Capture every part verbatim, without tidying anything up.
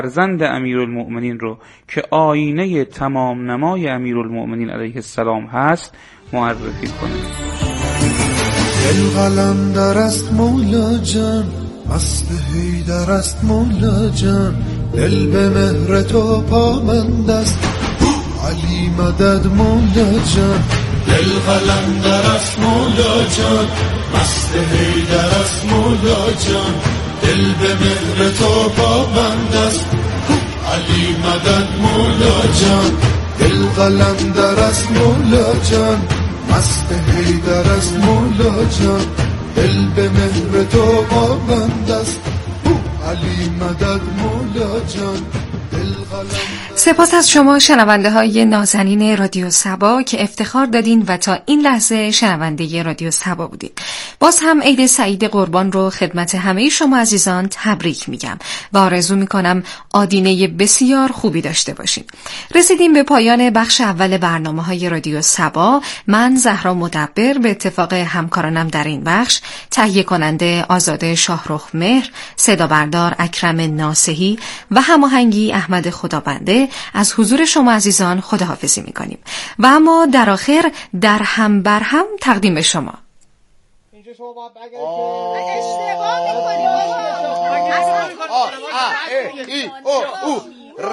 فرزند امیرالمؤمنین رو که آینه تمام نمای امیرالمؤمنین علیه السلام هست معرفی کنه. دل قلندر است مولا جان، مست حیدر است مولا جان، دل به مهر تو پامند است علی مدد مولا جان. دل قلندر است مولا جان، مست حیدر است مولا جان، دل به مهر تو پابند است علی مدد مولا جان. دل قلندر است مولا جان، مست حیدر است مولا جان، دل به مهر تو پابند است علی مدد مولا جان. سپاس از شما شنونده های نازنین رادیو سبا که افتخار دادین و تا این لحظه شنونده رادیو سبا بودین. باز هم عید سعید قربان رو خدمت همه شما عزیزان تبریک میگم و آرزو میکنم آدینه بسیار خوبی داشته باشین. رسیدیم به پایان بخش اول برنامه های رادیو سبا. من زهرا مدبر به اتفاق همکارانم در این بخش، تهیه کننده آزاده شاهرخ مهر، صدا بردار اکرم ناصحی و هماهنگی احمد خدابنده از حضور شما عزیزان خداحافظی میکنیم و اما در آخر در هم بر هم تقدیم به شما. اینجا شما باید اگر که اشتباه میکنی آه ای ای او او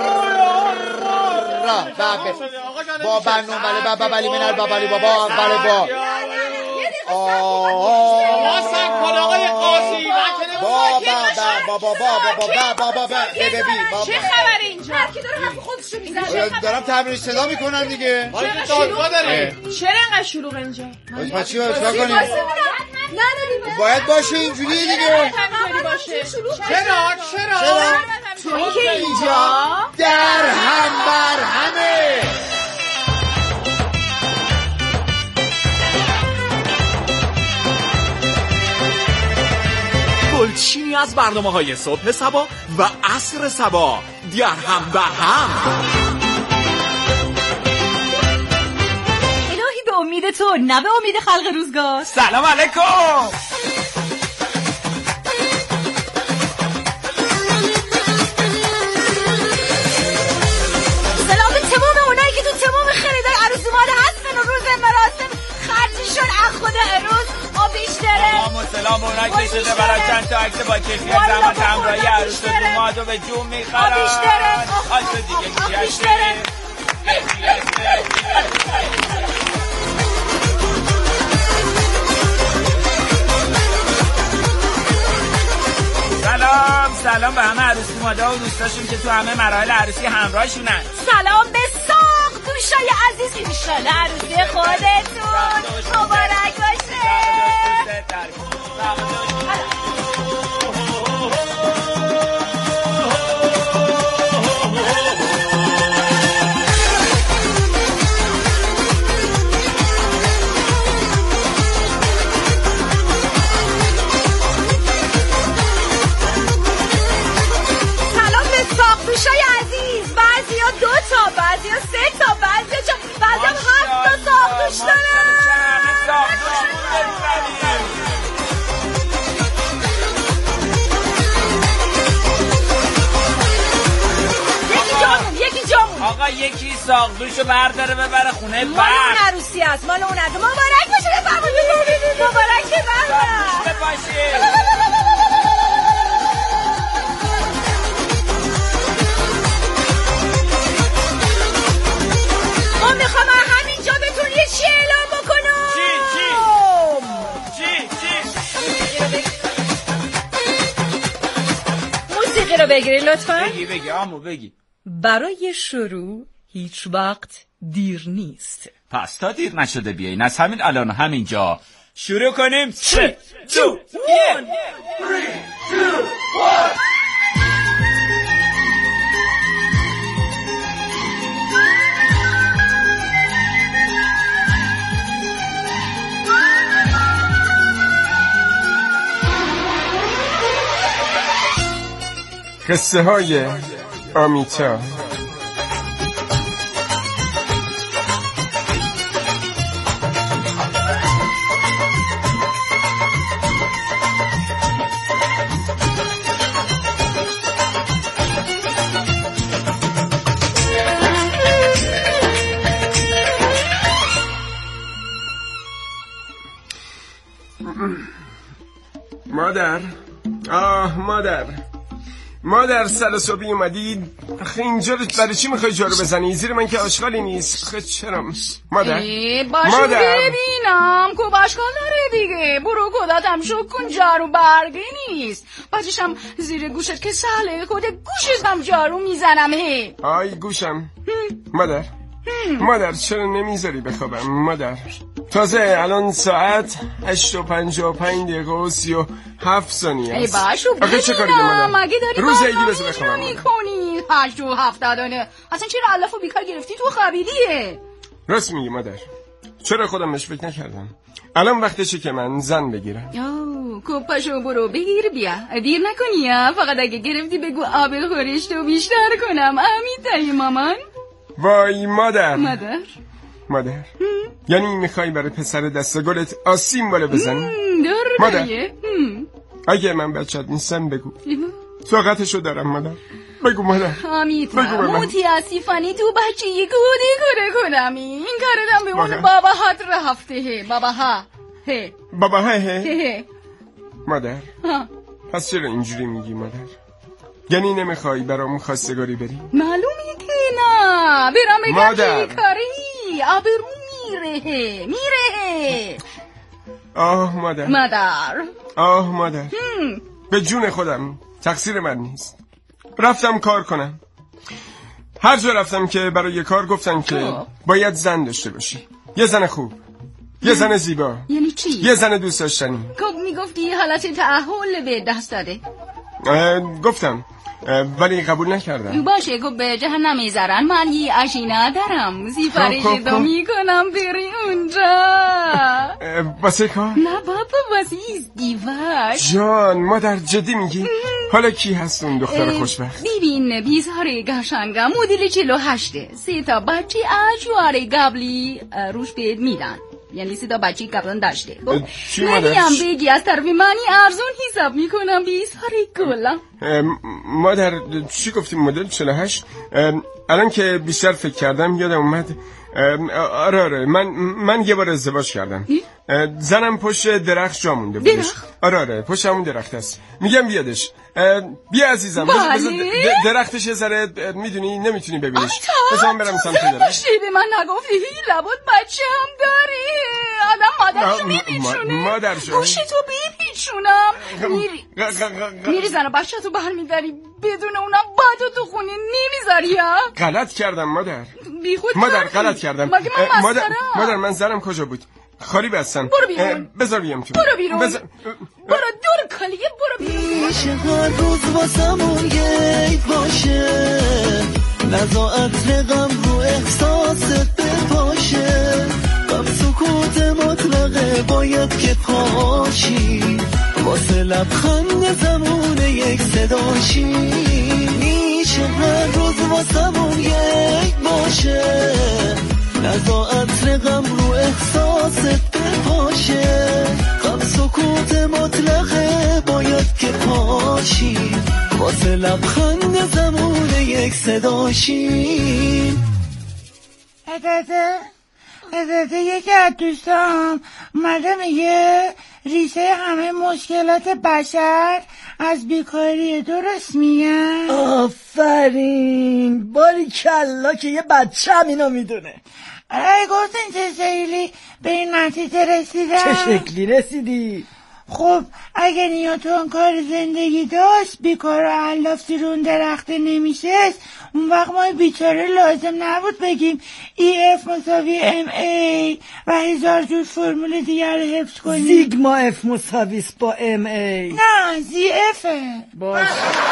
را بابه با بنون بله بابا بلی منال بابا بابا بله با آه آقای قاسی بابا بابا بابا بابا بابا چه خبر اینجا؟ هر کی داره حرف خودشو میزنه. دارم تمرین صدا میکنم دیگه. ما که دادگاه داریم. چرا انقدر شلوغ اینجا؟ ما چی باید چیکار کنیم؟ باید باشه اینجوری دیگه. چرا؟ چرا؟ چون که اینجا در هم بر همه. گلچینی از برنامه‌های صبح سبا و عصر سبا در هم بر هم. الهی به امید تو نه به امید خلق روزگار. سلام علیکم. سلام به تمام اونایی که تو تمام خریدای عروس اومده هستن و روز مراسم خرجشون از خود عروس بیشتره. سلام و سلام اونایی که شده برای چند تا عکس با کیفیت زحمت همراهی عروس و دوماد رو به جون میخرن. آل تو دیگه بیشتره. سلام سلام به همه عروس دومادا و دوستاشون که تو همه مراحل عروسی همراهشونن. سلام به ساق دوستای عزیز، انشالله عروسی خودتون مبارک باشه. دوستای عزیز، بعضیا دو تا، بعضیا سه تا، بعضیا چه، بعضیا هفت تا ساقدوش دارن. یکی جامون، یکی جامون. آقا یکی ساقدوشو برداره ببره خونه برد. مال اون عروسی هست، مال اون عروسی. مبارک باشه بفرمایید. مبارک بفرمایید. باشه. من میخوام همینجا بهتون یه چی اعلام بکنم. چی چی چی چی موسیقی رو بگیری لطفا. بگی بگی آمو بگی. برای شروع هیچ وقت دیر نیست. پس تا دیر نشده بیاین از همین الان همینجا شروع کنیم. سه دو یک قصه های آمیتا. مادر، آه مادر، مادر سر صبحی اومدی خیلی اینجا رو برای چی میخوای جارو بزنی؟ زیر من که آشغالی نیست. خیلی چرا مادر؟ باشو ببینم کو باشغال داره دیگه. برو کداتم شو کن، جارو برگی نیست. بچشم زیر گوشت که سهله، خود گوشت هم جارو میزنم. هی آی گوشم. مادر مادر چرا نمیذاری بخوابم مادر؟ تازه الان ساعت هشت و پنجاه و پنج دقیقه و سی و هفت ثانیه است. ای باشو ببینم مگه داری روز ایدی بس بخوابم میکنی؟ هشت و هفت دانه اصلا چرا علف و بیکار گرفتی تو خوابیدیه؟ راست میگی مادر، چرا خودم بهش فکر نکردم؟ الان وقتشه که من زن بگیرم. اوه کوپاشو برو بگیر بیا، دیر نکنی ها. فقط اگه گرفتی بگو آبل خورش تو بیشتر کنم. امیتایی مامان. وای مادر مادر مادر هم. یعنی میخوای برای پسر دست گلت آسیم بالا بزنی؟ مادر اگه من بچت نیستم بگو، طاقتشو دارم مادر. بگو مادر. آمیتا موتی اسیفانی تو بچه یه گودی کره کنم. این کردم به اون بابا هات رفته. بابا ها هی بابا ها هی هی مادر ها. پس چرا اینجوری میگی مادر؟ یعنی نمیخوای برام خواستگاری بری؟ معلومه که نه. برام بگم مادر. کاری آبرو میره میره. آه مادر مادر آه مادر هم. به جون خودم تقصیر من نیست. رفتم کار کنم، هر جا رفتم که برای کار گفتن که آه. باید زن داشته باشی، یه زن خوب، یه زن زیبا. یعنی چی؟ یه زن دوست داشتنی. خب میگفتی حالت تأهل به دست داده. گفتم ولی قبول نکردم. باشه خب به جهنم میذارن. من یه اشینا دارم، سیفارش دو میکنم بری اونجا. واسه کار؟ نه بابا واسه ازدواج. جان مادر جدی میگی؟ حالا کی هست اون دختر خوشبخت؟ ببین بیزاره گشنگه مدل چلو هشته، سه تا بچه اجواره قبلی روش بهت میدن. یعنی سه تا بچه قبلا داشته. نمیم بگی از طرف منی ارزون حساب میکنم بیزاره گلم. مادر چی گفتیم مدل چلو هشت؟ الان که بیشتر فکر کردم یادم اومد. آره آره من من یه بار ازدواج کردم. زنم پشت درخت جا مونده بودش. آره آره پشت همون درخت است. میگم بیادش. بیا عزیزم بذار درختش یه ذره میدونی نمیتونی ببینیش. بذار من برم سمت درخت. به من نگفتی لابد بچه هم داری. آدم مادرشو میپیچونه. مادرشو گوشتو بیپیچونم. میری میری زن و بچه تو برمیداری بدون اونم بادو تو خونه نمیذاری ها. غلط کردم مادر. بیخود مادر غلط کردم. مگه من مادر مادر من زنم کجا بود؟ خالی بستن. برو بیرون. بذار بیام تو. برو بیرون. بزر... برو دور کلیه برو بیرون. میشه هر روز واسمون یک باشه، نزا عطر غم رو احساست بپاشه، غم سکوت مطلقه باید که پاشی، واسه لبخند زمون یک صداشی. میشه هر روز واسمون یک باشه، نزا عطر غم رو احساست بپاشه، غم سکوت مطلقه باید که پاشی، واسه لبخند زمون یک صداشی. اداده اداده یکی از دوستام اومده میگه ریشه همه مشکلات بشر از بیکاری. درست میگن؟ آفرین باریکلا که یه بچه هم اینو میدونه. آره گفتن چه شکلی به این نتیجه رسیدم. چه شکلی رسیدی؟ خب اگه نیوتن کار زندگی داشت بیکار و علافتی رون درخته نمیشه، اون وقت ما بیچاره لازم نبود بگیم ای اف مساوی ام ای و هزار جور فرمول دیگر رو حفظ کنیم. زیگما اف مساویس با ام ای. نه زی افه. باش.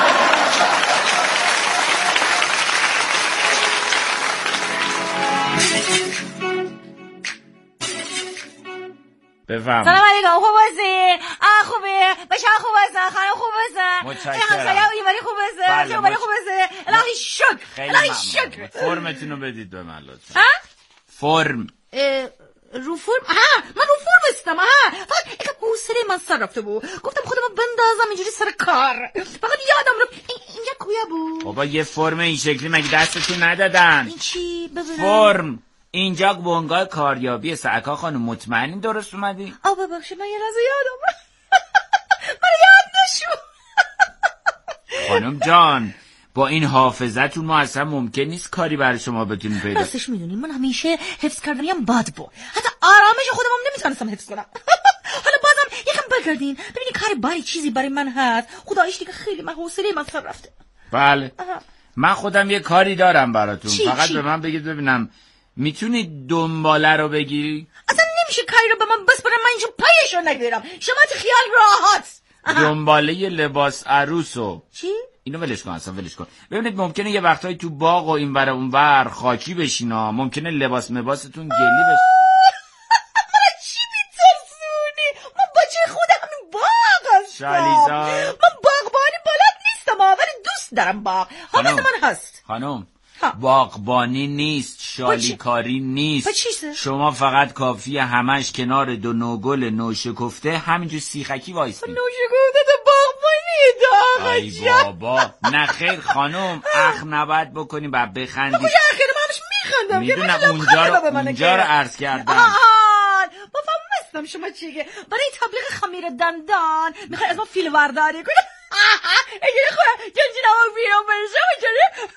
بفهم. سلام علیکم. خوب هستی؟ آه خوبه بچه خوب هستن، خانم خوب هستن، متشکرم. ایوانی خوب هستن، شما خوب هستن. الهی شکر الهی شکر. فرمتون رو بدید به من لطفا. فرم رو فرم؟ ها من رو فرم استم. ها فقط یک حوصله من سر رفته بود، گفتم خودم بندازم اینجوری سر کار، فقط یادم رو اینجا کویا بود. بابا یه فرم این شکلی مگه دستتون ندادن؟ این چی ببینم؟ فرم اینجا بونگاه کاریابی سعکا خانم، مطمئنین درست اومدی؟ آه ببخشید من یه لحظه یادم من خانم جان با این حافظتون ما اصلا ممکن نیست کاری برای شما بتونیم پیدا. راستش میدونین من همیشه حفظ کردنی هم بد بود، حتی آرامش خودم هم نمیتونستم حفظ کنم. حالا بازم یکم بگردین ببینید کار باری چیزی برای من هست. خداییش دیگه خیلی من حوصله من سر رفته. بله آها. من خودم یه کاری دارم براتون. چی؟ فقط چی؟ به من بگید ببینم میتونید دنباله رو بگیری؟ اصلا نمیشه کاری رو به من بس برم من اینجا پایشو نگیرم. شما تو خیال راحت. دنباله لباس عروسو. چی؟ اینو ولش کن اصلا ولش کن. ببینید ممکنه یه وقتایی تو باغ و این ور اون ور خاکی بشینا، ممکنه لباس مباستون گلی بشه. من چی میترسونی؟ من بچه خود همین باغ هستم. شالیزا من باغبانی بلد نیستم ولی دوست دارم باغ. حافظ من هست. خانم باغبانی نیست، شالیکاری نیست. چیزه؟ شما فقط کافیه همش کنار دو نوگل نوشکفته همینجور سیخکی وایسید. نوشکفته تو باغبانی داغ. ای بابا نه خیر خانم، اخ نباید بکنی بعد بخندی. خوش اخیر من همش میخندم. میدونم اونجا رو اونجا رو عرض کردم. آهان با فهمستم شما چیه. برای تبلیغ خمیر دندان میخوای از ما فیل ورداری کنی. اگه خواه جنجینا ما بیرون برسه بچاره.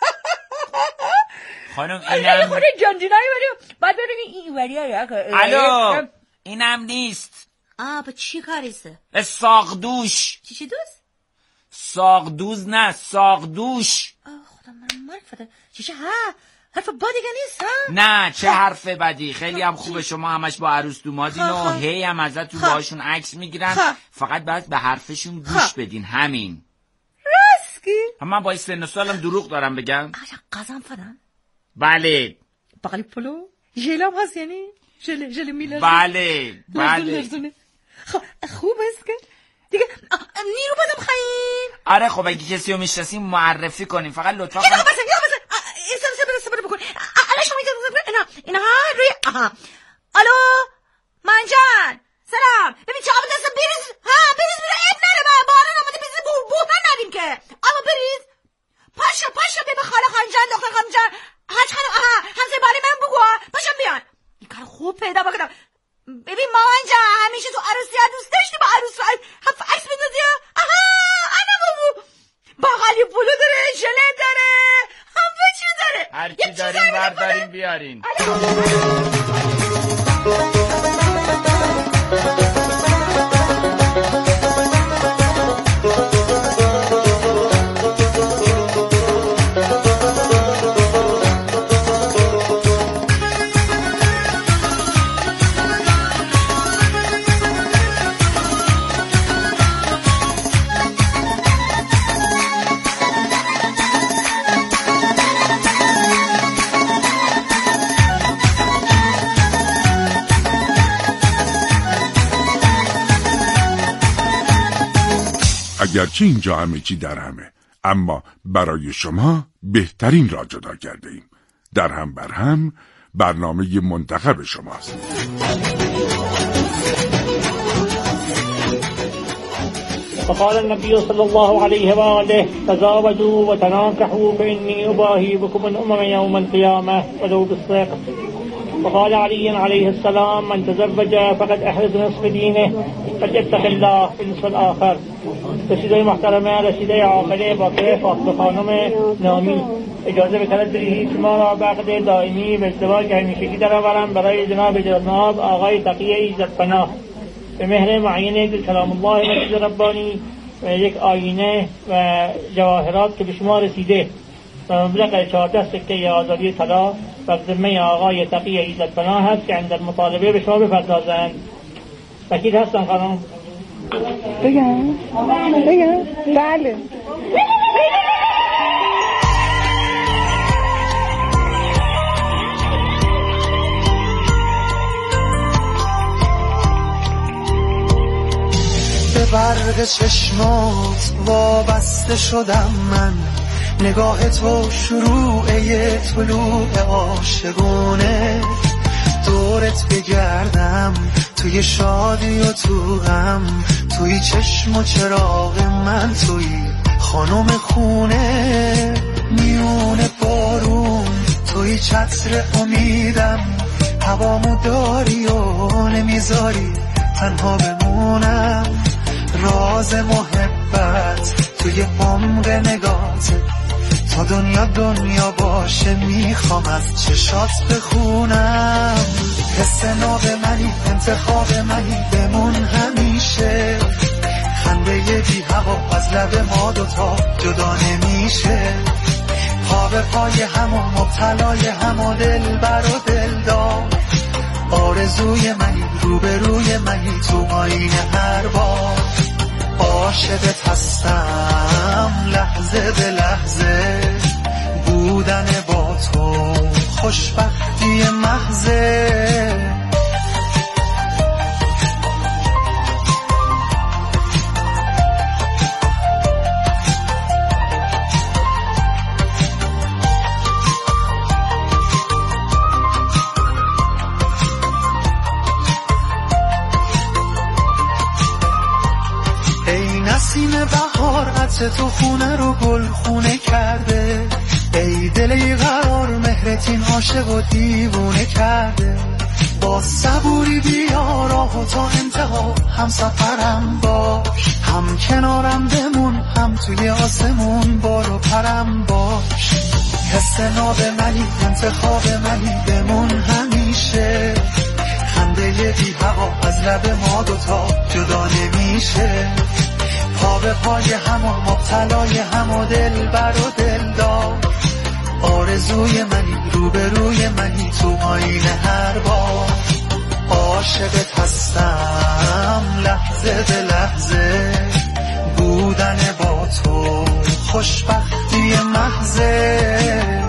خانم اینم اینه خونه جنجینایی بریم بعد ببینی این وریه. الو اینم نیست. آه با چی کاریسته؟ ساقدوش. چی چی دوست؟ ساقدوز نه ساقدوش. آه خدا من مرگ فده. چی چی ها؟ حرف با دیگه نیست ها؟ نه چه حرف بدی، خیلی هم خوبه شما همش با عروس دومادین و هی هم ازتون باهاشون عکس میگیرن، فقط باید به حرفشون گوش بدین همین. راسکی؟ من با این سن و سالم دروغ دارم بگم؟ قزم فدن؟ بله. بقلی پلو؟ ژلم هست یعنی؟ ژله ژله میلرزه؟ بله بله. خب خوب است که دیگه نیرو بدم خیلی. آره خب اگه کسی رو میشناسیم معرفی کنیم، فقط لطفا یه دقیقه بسن یه دقیقه بسن استفاده استفاده استفاده بکن. الان شما میتونید اینا اینا روی آها. الو منجان سلام. ببین چه آب دستم بریز. ها بریز بریز اب نره با باران آمده بریز بو بوهن ندیم که. اما بریز پاشو پاشو ببین خاله خانجان دختر خانجان حاج خانم. آها همسه باری من بگو پاشم بیان. این کار خوب پیدا بکنم. ببین مامان جان همیشه تو عروسی ها دوست داشتی با عروس هم عکس بندازی. آها انا بابو باقالی پلو داره، ژله داره، همه چی داره. هر چی داریم برداریم بیارین. اگرچه اینجا همه چی در همه، اما برای شما بهترین را جدا کرده ایم. در هم بر هم برنامه منتخب شماست. وقال النبي صلى الله عليه وآله تزاوجوا وتناكحوا فإني أباهي بكم الأمم يوم القيامة ولو بالصدق. وقال علي عليه السلام من تزوج فقد أحرز نصف دينه فليتق الله في النصف الآخر. رسیده محترمه رسیده عاقله باقی فاطمه خانم نامی، اجازه بکنید بدهید شما را بعقد دائمی به ازدواج همیشگی درآورم برای جناب جناب آقای تقی ایزدپناه به مهر معین کلام الله مسجد ربانی و یک آینه و جواهرات که به شما رسیده و مبلغ چهارده سکه آزادی طلا و ذمه آقای تقی ایزدپناه هست که عند مطالبه به شما بپردازند. وکیل هستن خانم؟ بگم؟ بگم؟ بله. به برق چشمات وابسته شدم من، نگاه تو شروع طلوع عاشقونه، دورت بگردم توی شادی و تو غم، توی چشم و چراغ من، توی خانم خونه، میونه بارون توی چتر امیدم، هوامو داری و نمیذاری تنها بمونم، راز محبت توی عمق نگاته، تا دنیا دنیا باشه میخوام از چشات بخونم. حس ناب منی، انتخاب منی، بمون همیشه. خنده بی هوا از لب ما دوتا جدا نمیشه. پا به پای هم و مبتلای هم و دل بر و دل دار. آرزوی منی، روبروی منی، تو آینه هر بار. عاشقت هستم لحظه به لحظه، بودن با تو خوشبختی محضه. نسیم بهار عطر تو خونه رو گل خونه کرده. ای دل ای قرار مهرتین عاشق و دیوونه کرده. با صبوری بیا راهو تا انتها هم سفرم باش. هم کنارم بمون هم توی آسمون بارو پرم باش. حس ناب منی، انتخاب منی، بمون همیشه. خنده بی هوا از لب ما دوتا جدا نمیشه. پا به پای هم و مبتلای هم و دل بر و دل دار. آرزوی منی، روبروی منی، تو آینه هر بار. عاشقت هستم لحظه به لحظه، بودن با تو خوشبختی محضه.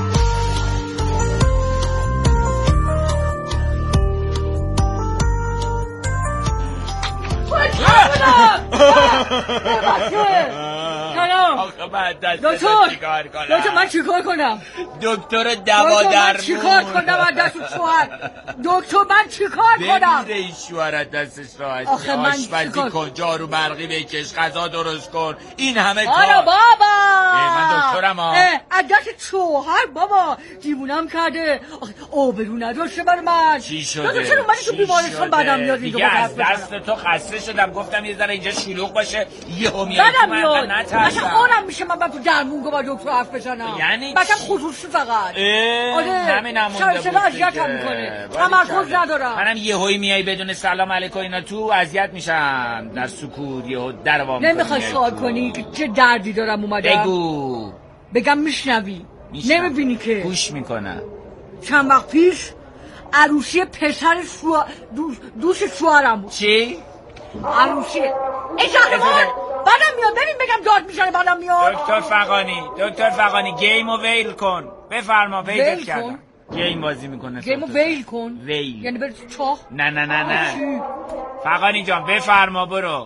دکتر دکتر من چیکار کنم؟ دکتر دوا درمون. من چیکار کنم از دست شوهر؟ دکتر من چیکار کنم؟ بمیره این شوهر دستش راحت. آخه من آشپزی کن، جارو برقی بکش، غذا درست کن، این همه کار. آره بابا من دکترم ها. از دست شوهر بابا دیوونم کرده. آبرو نداشته بر من. چی شده؟ چرا من تو بیمارستان بعدم میاد دیگه از دست تو خسته شدم، گفتم یه ذره اینجا شلوغ باشه یهو میاد. بعدم میاد مثلا اونم میشه من تو درمون گو با دکتر حرف بزنم. یعنی مثلا خصوصی فقط. آره همین نمونده بود. چرا اذیتم میکنه؟ تمرکز ندارم. منم یهویی میای بدون سلام علیکم اینا تو اذیت میشم. در سکوت یهو در وا میکنی. نمیخوای سوال کنی که چه دردی دارم اومدم؟ بگو. بگم میشنوی؟ نمیبینی که گوش میکنم. چند وقت پیش عروسی پسر شوهر دوش دوش شوهرم بود. چی؟ عروسی اشهرمان بعدم میاد. ببین بگم داد میشنه بعدم میاد. دکتر فقانی دکتر فقانی گیمو ویل کن. بفرما ویل کردم. گیم بازی میکنه. گیمو ویل کن. ویل یعنی برای چاه؟ نه نه نه نه. فقانی جان بفرما برو.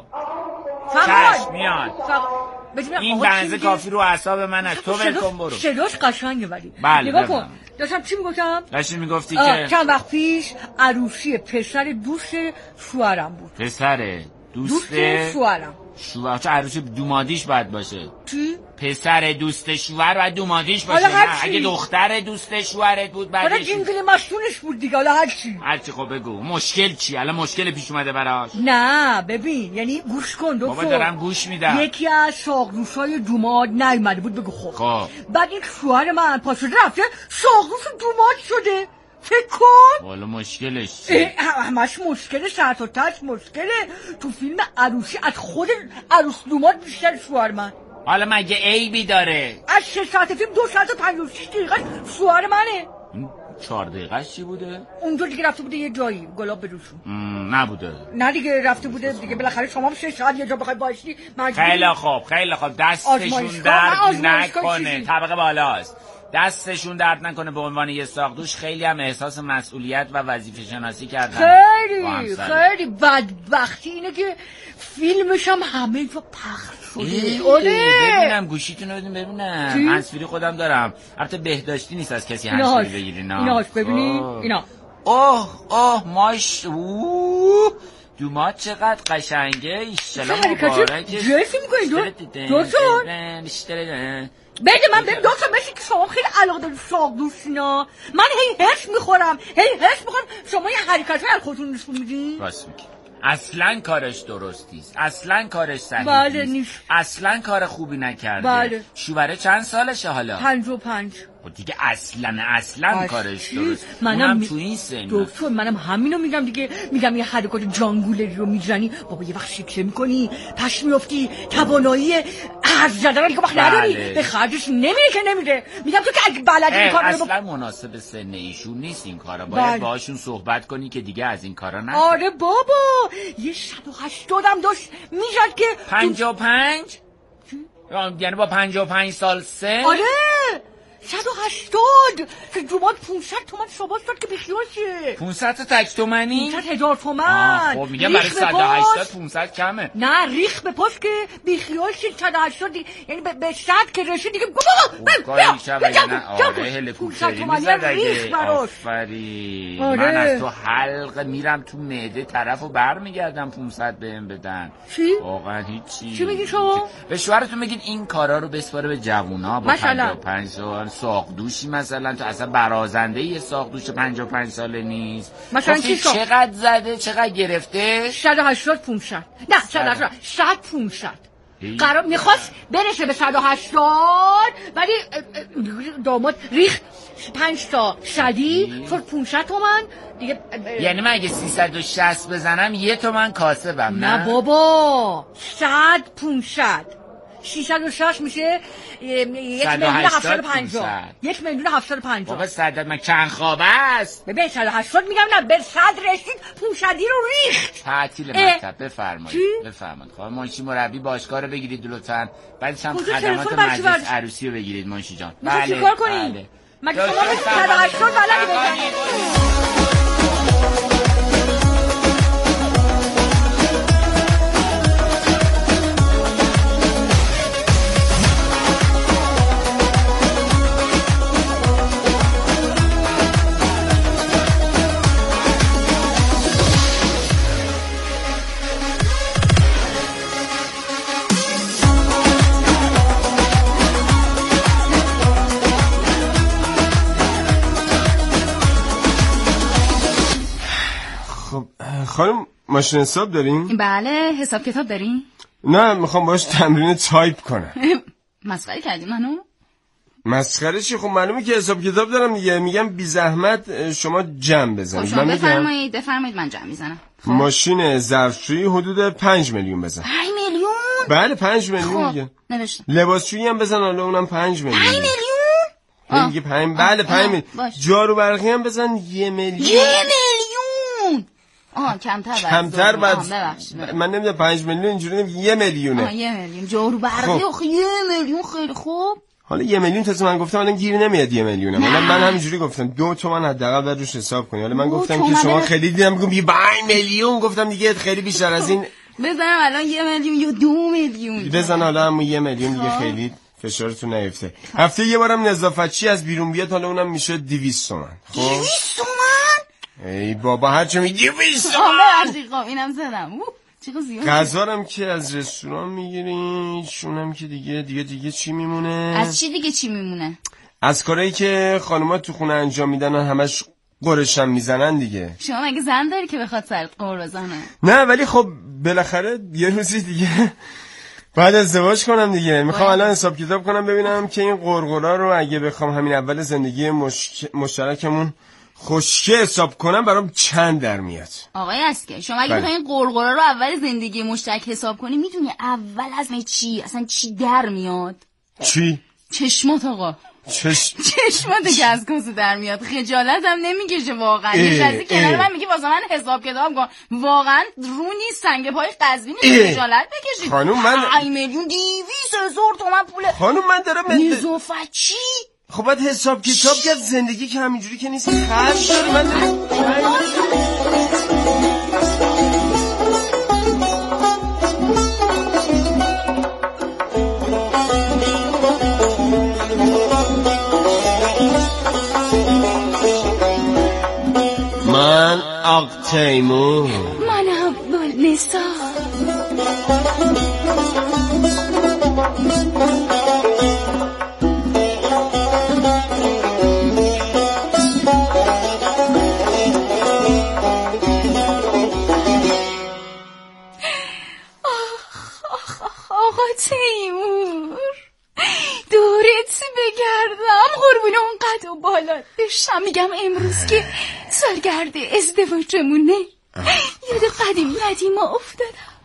چشم میاد. این بنزه کافی رو اعصاب من است. تو ول کن برو. صداش قشنگه ولی. بله نگاه کن. داشتم چی میگفتم؟ داشتی میگفتی که چند وقت پیش عروسی پسر دوست شوهرم بود. پسر دوست, دوست شوهرم. شوهر چه عروسی دومادیش باید باشه. چی؟ پسر دوست شوهر باید دومادیش باشه. اگه دختر دوست شوهرت بود بعدش حالا جنگل مشتونش بود دیگه. حالا هر چی هر چی. خب بگو مشکل چی؟ الان مشکل پیش اومده براش؟ نه ببین یعنی گوش کن دکتر. بابا دارم گوش میدم. یکی از ساقدوشای دوماد نیومده بود. بگو خب خب بعد این شوهر من پا شده رفته ساقدوش دوماد شده. فکر کن. والا مشکلش چیه؟ همش مشکل سر تا تاش مشکله. تو فیلم عروسی از خود عروس دوماد بیشتر شوهر من. حالا مگه عیبی داره؟ از شش ساعت فیلم دو ساعت و پنج و شیش دقیقه شوهر منه. چهار دقیقه چی بوده؟ اونجا دیگه رفته بوده یه جایی گلاب بروشون. نبوده. نه دیگه رفته بوده دیگه. بالاخره شما هم شش ساعت یه جا بخوای باشی مجبوری. خیلی خوب خیلی خوب. دستشون درد نکنه. طبقه بالاست. دستشون درد نکنه. به عنوان یه ساقدوش خیلی هم احساس مسئولیت و وظیفه شناسی کردن. خیلی خیلی بدبختی اینه که فیلمش هم همه جا پخش شده. آره ببینم گوشیتون رو بدین ببینم. هنسفری خودم دارم. البته بهداشتی نیست از کسی هنسفری بگیرین. ایناش ببینین اینا. اوه اوه ماش اوه دومات چقدر قشنگه. ایشالا مبارکه. جلسی میکنین دکتر؟ بده من ببین دکتر مثل که شما خیلی علاقه دارید ساقدوشینا. من هی هرش میخورم هی هرش میخورم. شما یه حرکت های خودتون نشون میدین. راست میگی. اصلا کارش درستیست، اصلا کارش صحیح بله نیست، اصلا کار خوبی نکرده. بله. شوهره چند سالشه حالا؟ پنج و پنج. دیگه اصلا اصلا کارش درست. منم اونم می... تو این سن. دکتر منم همینو میگم دیگه، میگم یه حرکات جانگوله رو میزنی بابا، یه وقت شکل میکنی، پش میافتی، توانایی حرف زدن دیگه وقت نداری، به خرجش نمیره که نمیره. میگم تو که اگه بلدی این کارو اصلا با... مناسب سن ایشون نیست این کارا، باید بله. باهاشون صحبت کنی که دیگه از این کارا نکنه. آره بابا یه صد و هشتاد هم داشت میزد که پنجاه و پنج یعنی با پنجاه و پنج سال سن. آره صد و هشتاد که جمعات پونصد تومن شباز داد که بیخیال شه. پونصد تا تک تومنی؟ پونصد هزار تومن. خب میگم برای صد و هشتاد پونصد کمه. نه ریخ به پاس که بیخیال شه. صد و هشتاد یعنی به صد که رسید دیگه کاری شبه نه. آره هلیکوپتری میزد اگه. آفرین. من از تو حلق میرم تو معده طرفو بر میگردم پونصد بهم بدن. چی؟ واقعا هیچی. چی میگی شما؟ به شوهرتون میگید این کارا رو بسپاره به جوونا با پنجاه و پنج سال ساقدوشی مثلا، تو اصلا برازنده یه ساقدوش پنجاه و پنج ساله نیست. مثلا چی چقدر زده چقدر گرفته؟ صد و هشتاد پونصد. نه صد و هشتاد صد پونصد قرار میخواست برسه به صد و هشتاد ولی داماد ریخ پنج تا صدی شد پونصد تومن دیگه. یعنی من اگه سیصد و شصت بزنم یه تومن کاسبم. نه نه بابا صد پونصد ششصد و شصت میشه یک میلیون هفتصد و پنجاه. یک میلیون هفتصد و پنجاه. بابا صد من چند خوابه است. ببین صد و هشتاد میگم نه به صد رسید پونصدی رو ریخت. تعطیل مکتب بفرمایید بفرمایید. خواهم منشی مربی باشگاه رو بگیرید لطفاً، بعدش هم خدمات مجلس عروسی رو بگیرید منشی جان. بله چیکار کنیم؟ مگه شما صد و هشتاد بلدی بزنید؟ خانم ماشین حساب دارین؟ بله حساب کتاب دارین؟ نه میخوام باش تمرین تایپ کنم. مسخره کردی منو؟ مسخره چی؟ خب معلومه که حساب کتاب دارم دیگه. میگم بی زحمت شما جمع بزنید. خب شما بفرمایید بفرمایید من جمع میزنم. خب. ماشین ظرفشویی حدود پنج میلیون بزن. پنج میلیون؟ بله پنج میلیون دیگه. نوشتم. لباسشویی هم بزن حالا اونم پنج میلیون. پنج میلیون؟ میگه پنج بله پنج میلیون. جارو برقی هم بزن یه میلیون. یه میلیون. آها کمتر کمتر بعد من نمیدونم پنج میلیون اینجوری نمیگه یه میلیونه. آها یه میلیون جارو برقی آخه یه میلیون خیلی خوب. حالا یه میلیون تازه من گفتم الان گیر نمیاد یه میلیونه. من من همینجوری گفتم دو تومن حداقل بعد روش حساب کنی. حالا من گفتم که شما خیلی دیدم میگم یه پنج میلیون گفتم دیگه خیلی بیشتر از این بزنم الان یه میلیون یا دو میلیون بزن. حالا هم یه میلیون دیگه خیلی فشارتون نیفته. هفته یه بارم نظافتچی از بیرون بیاد حالا اونم میشه دویست تومن. خب دویست تومن؟ ای بابا هر چه میگی دویست تومن. خب اینم زدم. چقدر زیاد. غذارم که از رستوران میگیری، شونم که دیگه دیگه دیگه چی میمونه؟ از چی دیگه چی میمونه؟ از کارهایی که خانوما تو خونه انجام میدن همش قرشم میزنن دیگه. شما مگه زن داری که بخواد سرت قور بزنه؟ نه ولی خب بالاخره یه روزی دیگه بعد ازدواج کنم دیگه. میخوام الان حساب کتاب کنم ببینم که این قرقرا رو اگه بخوام همین اول زندگی مش... مشترکمون خوشکه حساب کنم برام چند در میاد. آقای اسکر شما اگه بخوای این قرقرا رو اول زندگی مشترک حساب کنی میدونی اول از می چی اصلا چی در میاد؟ چی؟ چشمات آقا. چش... چشمات که از کاسه در میاد. خجالت هم نمیکشه واقعا. یه چیزی کنار من میگی واسه من حساب کتاب کن. واقعا رو نیست سنگ پای قزوین خجالت بکشید. خانم من پنج میلیون دویست هزار تومان پول. خانم من دارم نظافت چی؟ خب باید حساب کتاب کرد. زندگی که همینجوری که نیست خرج داره. من من آق تیمور. من اول نسا. بد و بالا داشتم میگم امروز که سالگرد ازدواجمونه. یاد قدیم قدیما افتادم.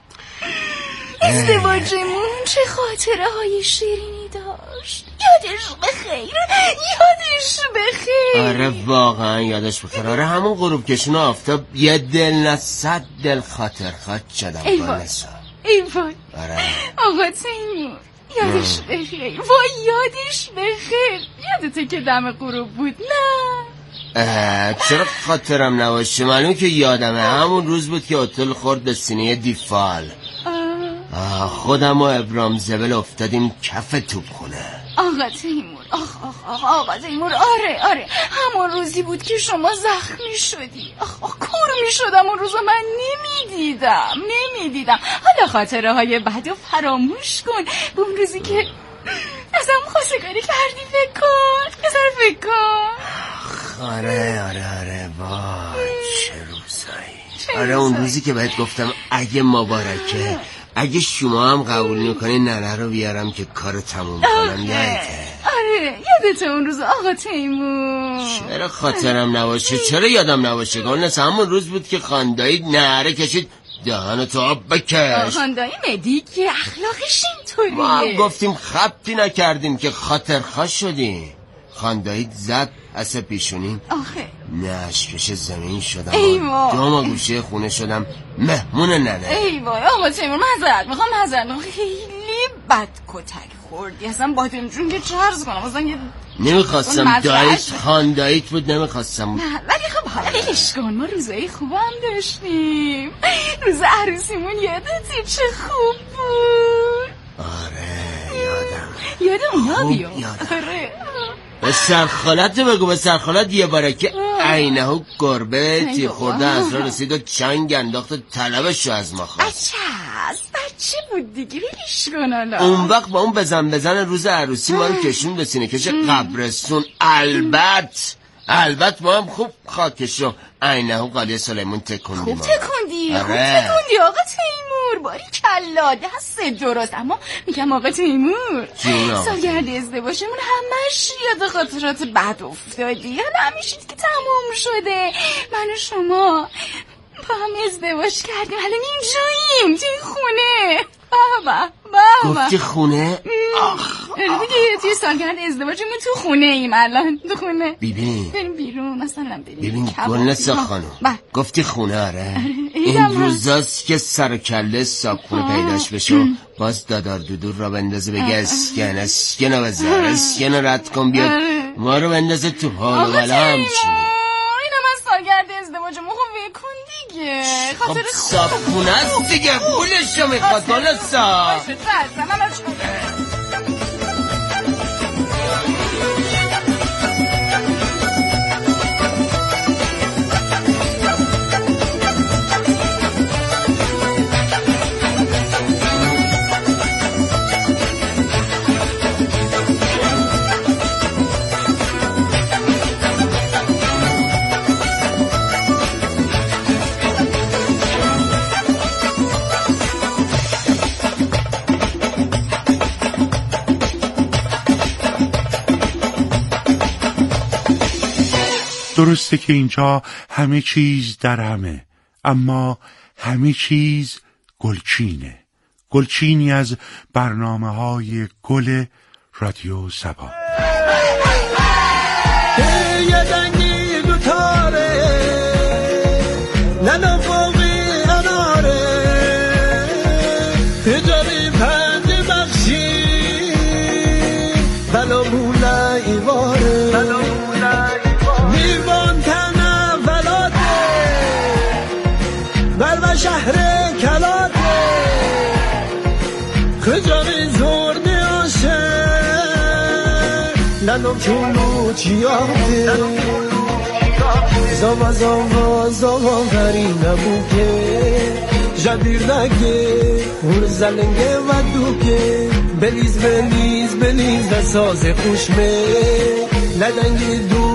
ازدواجمون چه خاطره های شیرینی داشت. یادش بخیر، یادش بخیر. آره واقعا یادش بخیر. آره همون غروب کشون آفتاب یه دل نه صد دل خاطر خاط شدم. ای وای ای وای. آره آقا تیمور یادش بخیر. وای یادش بخیر. یادته که دم غروب بود؟ نه چرا خاطرم نباشه؟ معلوم که یادمه. همون روز بود که هتل خورد به سینه دیفال. خودم و ابرام زبل افتادیم کف توپخونه. آقا تیمور آخ آخ آخ آقا تیمور آره آره همون روزی بود که شما زخمی شدی. آخ آخ کور می شدم اون روزا. من نمیدیدم نمیدیدم. حالا خاطره های بدو فراموش کن. به اون روزی که ازم خواستگاری کردی فکر کن. ازم فکر کن. آره آره آره وای چه روزایی. آره اون روزی که بهت گفتم اگه مبارکه، اگه شما هم قبول میکنی ننه رو بیارم که کارو تموم کنم. یادته؟ آره یادته اون روز آقا تیمور؟ چرا خاطرم نباشه؟ چرا یادم نباشه؟ گونه همون روز بود که خاندایی نهره کشید دهن تو آب بکش. خاندایی مدی که اخلاقش اینطوریه. ما هم گفتیم خبتی نکردیم که خاطرخواه شدیم. خانداییت زد از پیشونیم. آخه نشکش زمین شدم. ای وای. دو ما گوشه خونه شدم مهمون ننه. ای وای آقا تیمور معذرت میخوام معذرت میخوام. خیلی بد کتک خوردی. اصلا بادم جون که چرز کنم. اصلا یه نمیخواستم. دایت خانداییت بود نمیخواستم. نه ولی خب حالا ولش کن. ما روزای خوبم داشتیم. روز عروسیمون یادتی چه خوب بود. آره یادم یادم یادم آره به سرخالت بگو. به سرخالت یه باره که عینه و گربه تی خورده از را رسید و چنگ انداخت و طلبش رو از ما خواست. بچه بچه بود دیگه ولش کن حالا. اون وقت با اون بزن بزن روز عروسی ما رو کشون به سینه کش قبرستون. البته البته ما هم خوب خاکش رو عینه و قالی سلیمون تکوندیم. خوب تکوندی خوب تکوندی آقا تیمور. باری کلا دست درست. اما میگم آقا تیمور سالگرد ازدواجمون همش یاد خاطرات بد افتادی. حالا همیشه که تمام شده من و شما با هم ازدواج کردیم. الان اینجاییم توی خونه. بابا بابا گفتی خونه؟ آخ دیگه توی سالگرد ازدواجمون تو خونه ایم الان. تو خونه ببین بریم بیرون مثلا بریم ببین گلنسا خانم گفتی خونه. آره این روزاست که سر کله صابخونه پیداش بشه باز دادار دودور را بندازه بگه اسکن اسکن و بذار اسکن و رد کن بیاد ما رو بندازه تو حال و بلا همچینی. اینم از سالگرد ازدواجمون خوب بکن دیگه. خب صابخونه است دیگه. پولش رو میخواد گلنسا. باشه تو من از درسته که اینجا همه چیز در همه، اما همه چیز گلچینه. گلچینی از برنامه های گل رادیو سبا. یه دنگی دوتاره ننو فوقی اناره تجاری پنج بخشی بلا مولا ایواره میوان تنه ولاده بل و شهر کلاده خجاری زورد آشه ننو چونو چیاده زاوا زاوا زاوا غری نبوکه جدیر نگه هر زلنگه و دوکه بلیز بلیز بلیز و ساز خوشمه ندنگی دو